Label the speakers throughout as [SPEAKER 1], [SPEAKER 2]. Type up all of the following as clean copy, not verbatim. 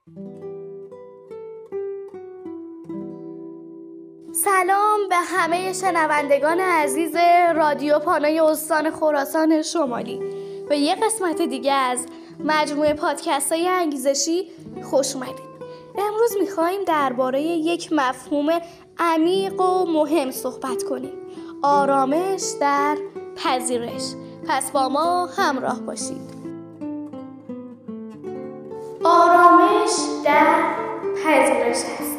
[SPEAKER 1] سلام به همه شنوندگان عزیز رادیو پانای استان خراسان شمالی. به یه قسمت دیگه از مجموعه پادکست های انگیزشی خوش اومدید. امروز میخواییم درباره یک مفهوم عمیق و مهم صحبت کنیم: آرامش در پذیرش. پس با ما همراه باشید. آرامش در پذیرش است.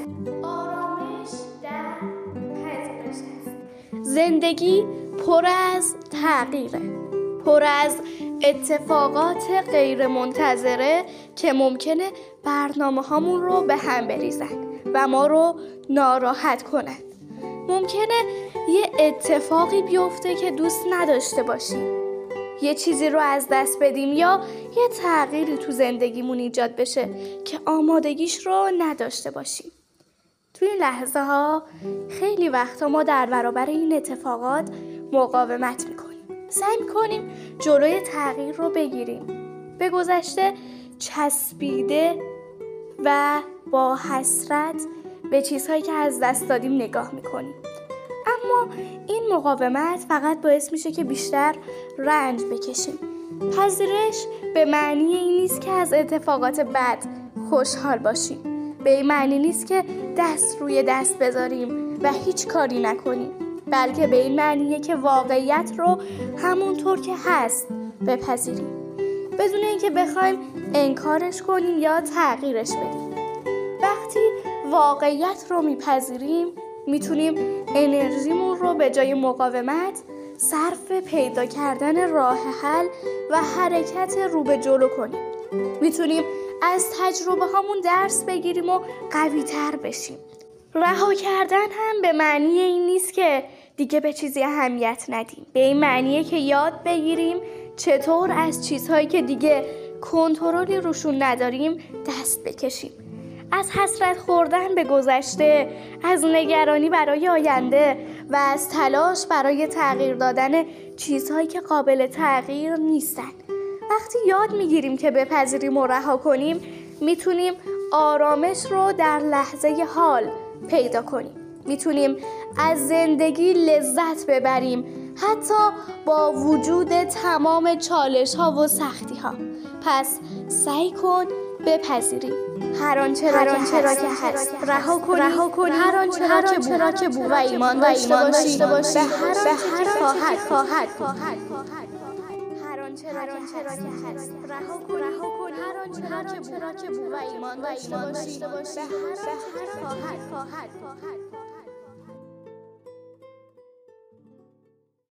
[SPEAKER 1] زندگی پر از تغییره، پر از اتفاقات غیر منتظره که ممکنه برنامه هامون رو به هم بریزن و ما رو ناراحت کنن. ممکنه یه اتفاقی بیفته که دوست نداشته باشیم، یه چیزی رو از دست بدیم یا یه تغییری تو زندگیمون ایجاد بشه که آمادگیش رو نداشته باشیم. توی این لحظه ها خیلی وقتا ما در برابر این اتفاقات مقاومت میکنیم. سعی میکنیم جلوی تغییر رو بگیریم. به گذشته چسبیده و با حسرت به چیزهایی که از دست دادیم نگاه میکنیم. اما این مقاومت فقط باعث میشه که بیشتر رنج بکشیم. پذیرش به معنی این نیست که از اتفاقات بد خوشحال باشیم. به این معنی نیست که دست روی دست بذاریم و هیچ کاری نکنیم، بلکه به این معنیه که واقعیت رو همونطور که هست بپذیریم، بدون اینکه بخوایم انکارش کنیم یا تغییرش بدیم. وقتی واقعیت رو میپذیریم میتونیم انرژیمون رو به جای مقاومت صرف پیدا کردن راه حل و حرکت رو به جلو کنیم. میتونیم از تجربه هامون درس بگیریم و قوی تر بشیم. رها کردن هم به معنی این نیست که دیگه به چیزی اهمیت ندیم. به این معنیه که یاد بگیریم چطور از چیزهایی که دیگه کنترلی روشون نداریم دست بکشیم. از حسرت خوردن به گذشته، از نگرانی برای آینده و از تلاش برای تغییر دادن چیزهایی که قابل تغییر نیستن. وقتی یاد میگیریم که بپذیریم و رها کنیم، میتونیم آرامش رو در لحظه حال پیدا کنیم. میتونیم از زندگی لذت ببریم، حتی با وجود تمام چالش ها و سختی ها. پس سعی کن بپذیریم هر آنچه را که هست. رها کنیم هر آنچه که بود و ایمان داشته باشیم به هر آنچه خواهد. هر آنچه را که هست. رها کن هر آنچه که بود و ایمان داشته باشیم به هر آنچه خواهد.